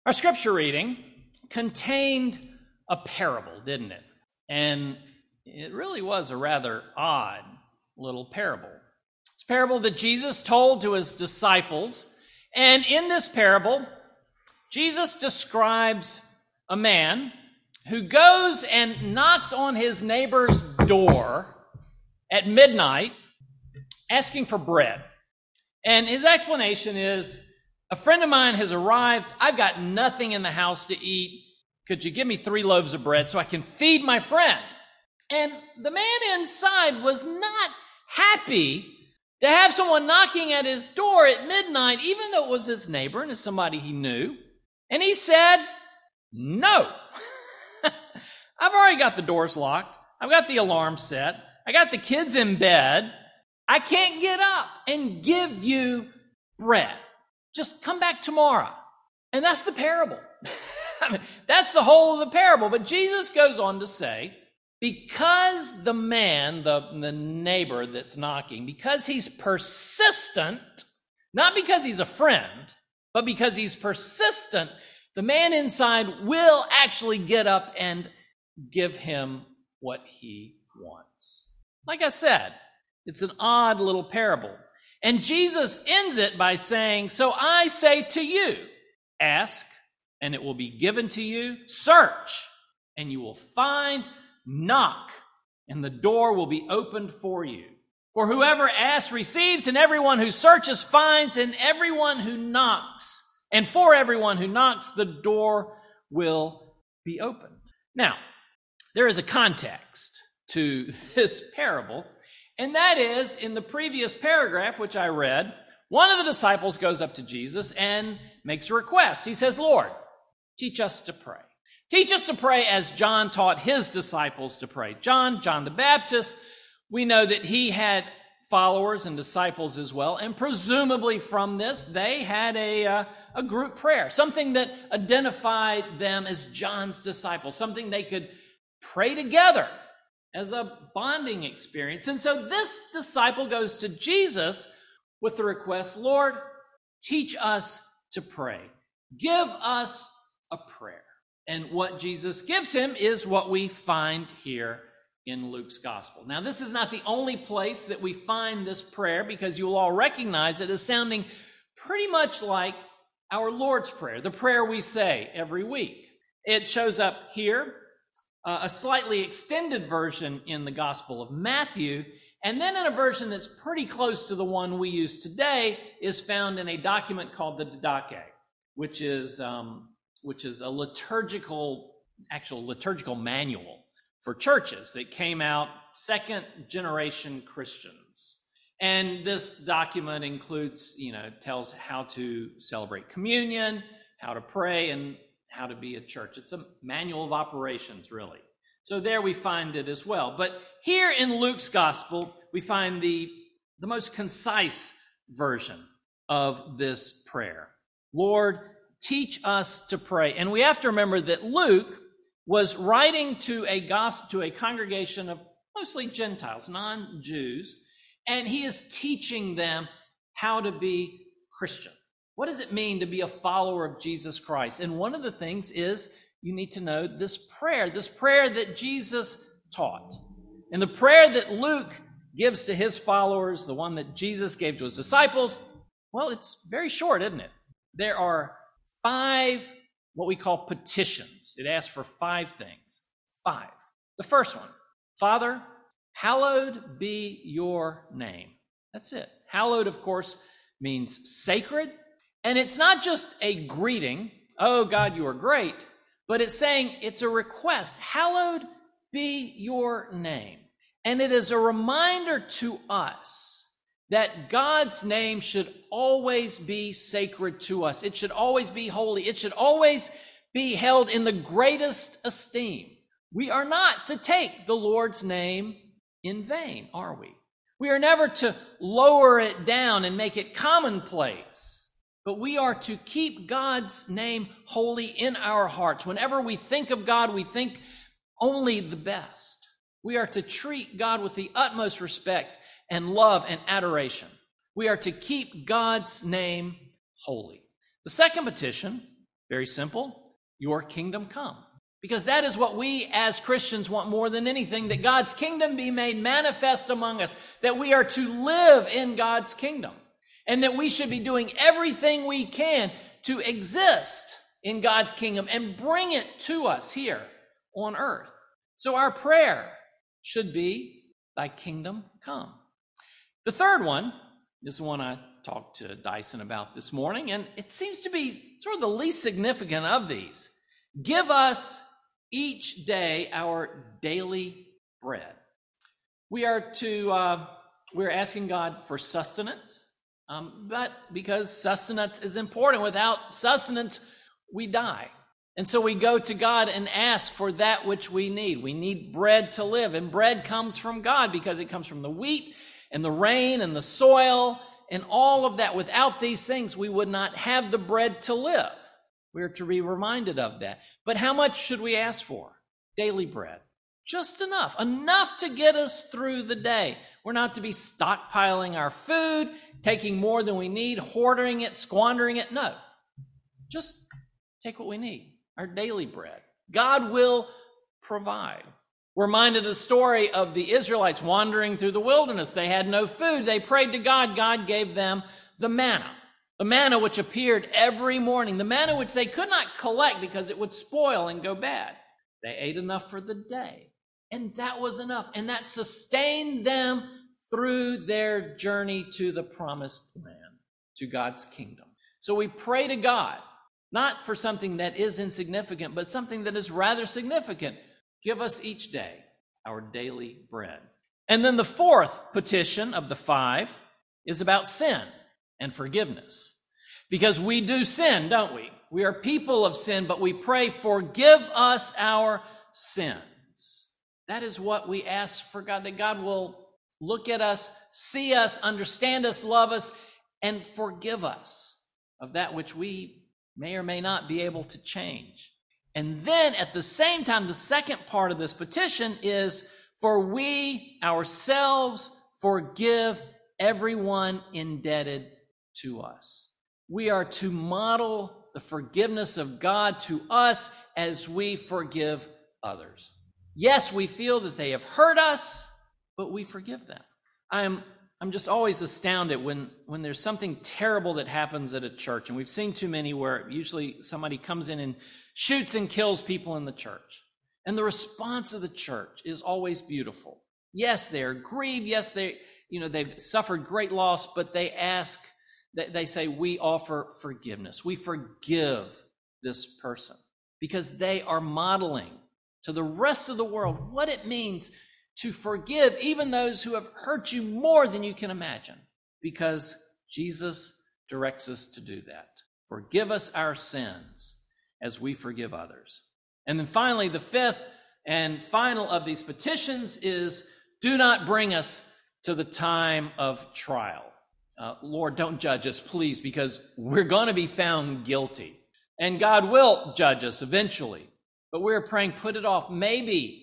Our scripture reading contained a parable, didn't it? And it really was a rather odd little parable. It's a parable that Jesus told to his disciples. And in this parable, Jesus describes a man who goes and knocks on his neighbor's door at midnight asking for bread. And his explanation is, a friend of mine has arrived. I've got nothing in the house to eat. Could you give me 3 loaves of bread so I can feed my friend? And the man inside was not happy to have someone knocking at his door at midnight, even though it was his neighbor and it's somebody he knew. And he said, no. I've already got the doors locked. I've got the alarm set. I got the kids in bed. I can't get up and give you bread. Just come back tomorrow. And that's the parable. I mean, that's the whole of the parable. But Jesus goes on to say, because the man, the neighbor that's knocking, because he's persistent, not because he's a friend, but because he's persistent, the man inside will actually get up and give him what he wants. Like I said, it's an odd little parable. And Jesus ends it by saying, so I say to you, ask, and it will be given to you. Search, and you will find. Knock, and the door will be opened for you. For whoever asks receives, and everyone who searches finds, and everyone who knocks. And for everyone who knocks, the door will be opened. Now, there is a context to this parable, and that is, in the previous paragraph, which I read, one of the disciples goes up to Jesus and makes a request. He says, Lord, teach us to pray. Teach us to pray as John taught his disciples to pray. John the Baptist, we know that he had followers and disciples as well, and presumably from this, they had a group prayer, something that identified them as John's disciples, something they could pray together as a bonding experience. And so this disciple goes to Jesus with the request, Lord, teach us to pray. Give us a prayer. And what Jesus gives him is what we find here in Luke's gospel. Now, this is not the only place that we find this prayer, because you will all recognize it as sounding pretty much like our Lord's Prayer, the prayer we say every week. It shows up here, a slightly extended version in the Gospel of Matthew, and then in a version that's pretty close to the one we use today is found in a document called the Didache, which is a liturgical manual for churches that came out second-generation Christians. And this document includes, tells how to celebrate communion, how to pray, and how to be a church. It's a manual of operations, really. So there we find it as well. But here in Luke's gospel, we find the most concise version of this prayer. Lord, teach us to pray. And we have to remember that Luke was writing to a congregation of mostly Gentiles, non-Jews, and he is teaching them how to be Christian. What does it mean to be a follower of Jesus Christ? And one of the things is you need to know this prayer that Jesus taught. And the prayer that Luke gives to his followers, the one that Jesus gave to his disciples, well, it's very short, isn't it? There are 5 what we call petitions. It asks for 5 things. 5. The first one, Father, hallowed be your name. That's it. Hallowed, of course, means sacred. And it's not just a greeting, oh God, you are great, but it's saying it's a request. Hallowed be your name. And it is a reminder to us that God's name should always be sacred to us. It should always be holy. It should always be held in the greatest esteem. We are not to take the Lord's name in vain, are we? We are never to lower it down and make it commonplace, but we are to keep God's name holy in our hearts. Whenever we think of God, we think only the best. We are to treat God with the utmost respect and love and adoration. We are to keep God's name holy. The second petition Very simple. Your kingdom come. Because that is what we as Christians want more than anything, that God's kingdom be made manifest among us, that we are to live in God's kingdom, and that we should be doing everything we can to exist in God's kingdom and bring it to us here on earth. So our prayer should be, thy kingdom come. The third one is the one I talked to Dyson about this morning, and it seems to be sort of the least significant of these. Give us each day our daily bread. We're asking God for sustenance, but because sustenance is important, without sustenance, we die. And so we go to God and ask for that which we need. We need bread to live, and bread comes from God because it comes from the wheat and the rain and the soil and all of that. Without these things, we would not have the bread to live. We're to be reminded of that. But how much should we ask for? Daily bread. Just enough to get us through the day. We're not to be stockpiling our food, taking more than we need, hoarding it, squandering it. No, just take what we need, our daily bread. God will provide. We're reminded of the story of the Israelites wandering through the wilderness. They had no food. They prayed to God. God gave them the manna. The manna which appeared every morning. The manna which they could not collect because it would spoil and go bad. They ate enough for the day. And that was enough. And that sustained them through their journey to the promised land, to God's kingdom. So we pray to God, not for something that is insignificant, but something that is rather significant. Give us each day our daily bread. And then the fourth petition of the 5 is about sin and forgiveness. Because we do sin, don't we? We are people of sin, but we pray, forgive us our sins. That is what we ask for God, that God will look at us, see us, understand us, love us, and forgive us of that which we may or may not be able to change. And then at the same time, the second part of this petition is, for we ourselves forgive everyone indebted to us. We are to model the forgiveness of God to us as we forgive others. Yes, we feel that they have hurt us, but we forgive them. I'm just always astounded when there's something terrible that happens at a church, and we've seen too many where usually somebody comes in and shoots and kills people in the church. And the response of the church is always beautiful. Yes, they're grieved. Yes, they've suffered great loss, but they say, we offer forgiveness. We forgive this person because they are modeling to the rest of the world what it means to forgive even those who have hurt you more than you can imagine, because Jesus directs us to do that. Forgive us our sins as we forgive others. And then finally, the fifth and final of these petitions is, do not bring us to the time of trial. Lord, don't judge us, please, because we're going to be found guilty. And God will judge us eventually. But we're praying, put it off. Maybe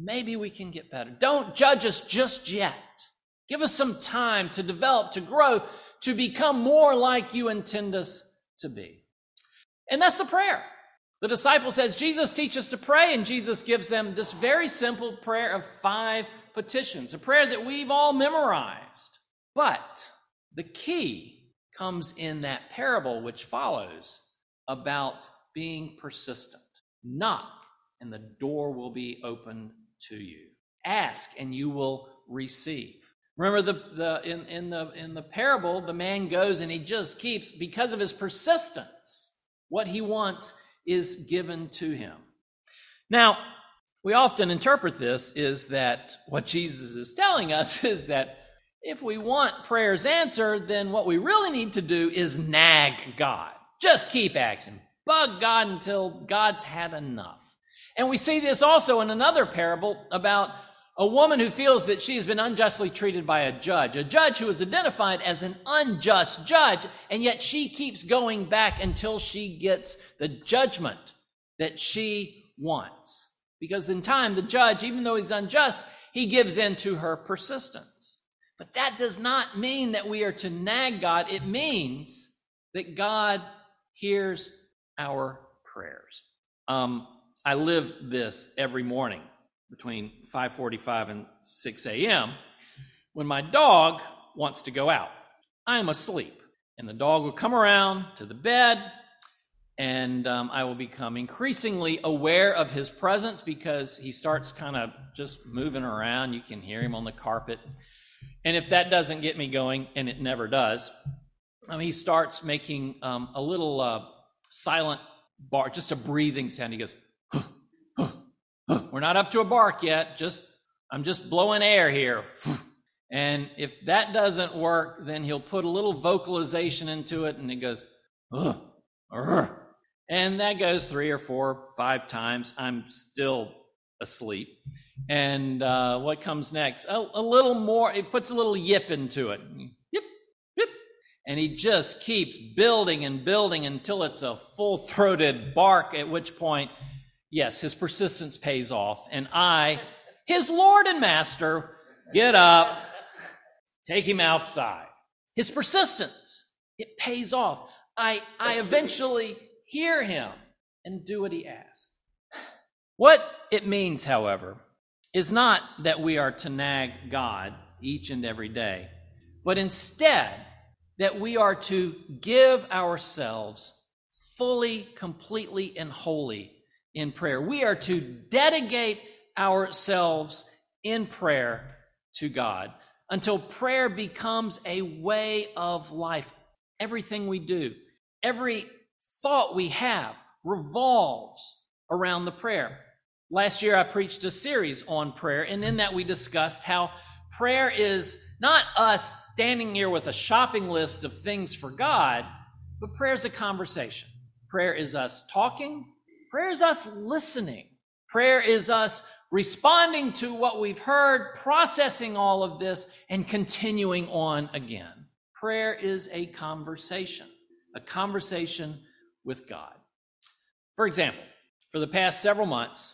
we can get better. Don't judge us just yet. Give us some time to develop, to grow, to become more like you intend us to be. And that's the prayer. The disciple says, Jesus teaches us to pray, and Jesus gives them this very simple prayer of 5 petitions, a prayer that we've all memorized. But the key comes in that parable which follows about being persistent. Knock, and the door will be opened to you. Ask, and you will receive. Remember, in the parable, the man goes and he just keeps, because of his persistence, what he wants is given to him. Now, we often interpret this is that what Jesus is telling us is that if we want prayers answered, then what we really need to do is nag God. Just keep asking. Bug God until God's had enough. And we see this also in another parable about a woman who feels that she has been unjustly treated by a judge who is identified as an unjust judge, and yet she keeps going back until she gets the judgment that she wants. Because in time, the judge, even though he's unjust, he gives in to her persistence. But that does not mean that we are to nag God. It means that God hears our prayers. I live this every morning between 5:45 and 6 a.m. when my dog wants to go out. I'm asleep, and the dog will come around to the bed, and I will become increasingly aware of his presence because he starts kind of just moving around. You can hear him on the carpet. And if that doesn't get me going, and it never does, he starts making a little silent bark, just a breathing sound. He goes, huh, huh, huh. We're not up to a bark yet. I'm just blowing air here. And if that doesn't work, then he'll put a little vocalization into it, and it goes, and that goes 3 or 4 or 5 times. I'm still asleep. And what comes next? A little more. It puts a little yip into it. Yip, yip. And he just keeps building and building until it's a full-throated bark, at which point, yes, his persistence pays off. And I, his Lord and Master, get up, take him outside. His persistence, it pays off. I eventually hear him and do what he asks. What it means, however, is not that we are to nag God each and every day, but instead that we are to give ourselves fully, completely, and wholly in prayer. We are to dedicate ourselves in prayer to God until prayer becomes a way of life. Everything we do, every thought we have revolves around the prayer. Last year, I preached a series on prayer, and in that we discussed how prayer is not us standing here with a shopping list of things for God, but prayer is a conversation. Prayer is us talking. Prayer is us listening. Prayer is us responding to what we've heard, processing all of this, and continuing on again. Prayer is a conversation with God. For example, for the past several months,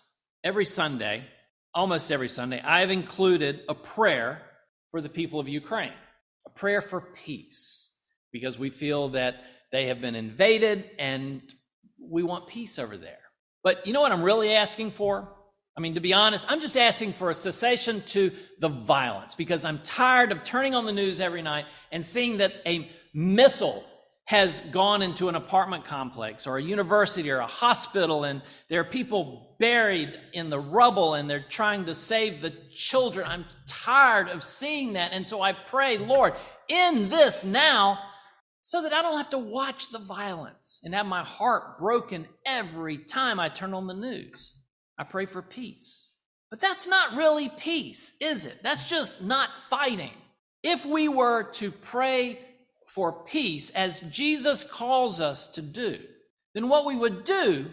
almost every Sunday, I've included a prayer for the people of Ukraine, a prayer for peace, because we feel that they have been invaded and we want peace over there. But you know what I'm really asking for? To be honest, I'm just asking for a cessation to the violence, because I'm tired of turning on the news every night and seeing that a missile has gone into an apartment complex or a university or a hospital, and there are people buried in the rubble and they're trying to save the children. I'm tired of seeing that. And so I pray, Lord, end this now so that I don't have to watch the violence and have my heart broken every time I turn on the news. I pray for peace. But that's not really peace, is it? That's just not fighting. If we were to pray for peace, as Jesus calls us to do, then what we would do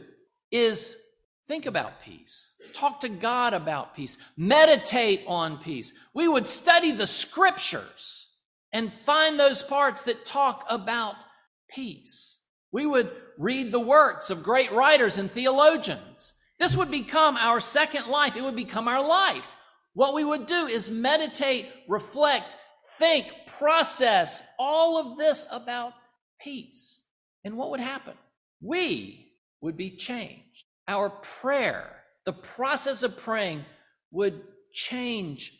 is think about peace, talk to God about peace, meditate on peace. We would study the scriptures and find those parts that talk about peace. We would read the works of great writers and theologians. This would become our second life. It would become our life. What we would do is meditate, reflect, think, process all of this about peace. And what would happen? We would be changed. Our prayer, the process of praying, would change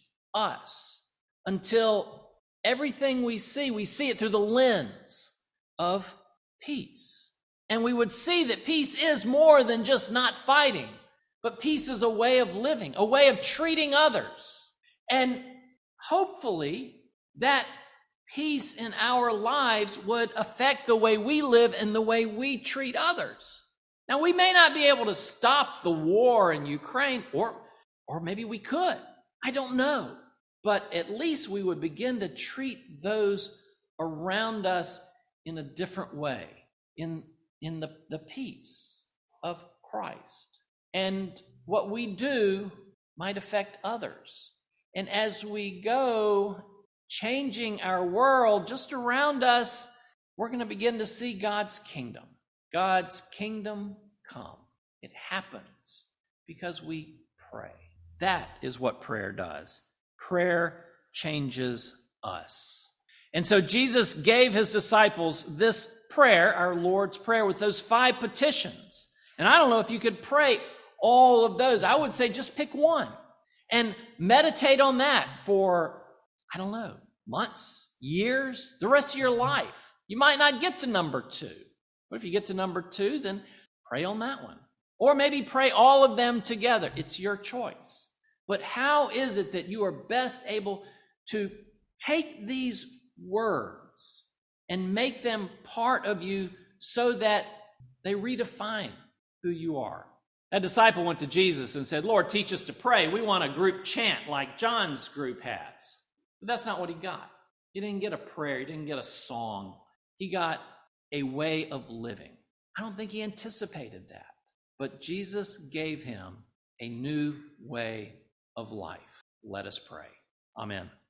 us until everything we see it through the lens of peace. And we would see that peace is more than just not fighting, but peace is a way of living, a way of treating others. And hopefully that peace in our lives would affect the way we live and the way we treat others. Now, we may not be able to stop the war in Ukraine, or maybe we could. I don't know. But at least we would begin to treat those around us in a different way, in the peace of Christ. And what we do might affect others. And as we go changing our world just around us, we're going to begin to see God's kingdom. God's kingdom come. It happens because we pray. That is what prayer does. Prayer changes us. And so Jesus gave his disciples this prayer, our Lord's Prayer, with those 5 petitions. And I don't know if you could pray all of those. I would say just pick one and meditate on that for, I don't know, months, years, the rest of your life. You might not get to number 2. But if you get to number 2, then pray on that one. Or maybe pray all of them together. It's your choice. But how is it that you are best able to take these words and make them part of you so that they redefine who you are? A disciple went to Jesus and said, Lord, teach us to pray. We want a group chant like John's group has. But that's not what he got. He didn't get a prayer. He didn't get a song. He got a way of living. I don't think he anticipated that. But Jesus gave him a new way of life. Let us pray. Amen.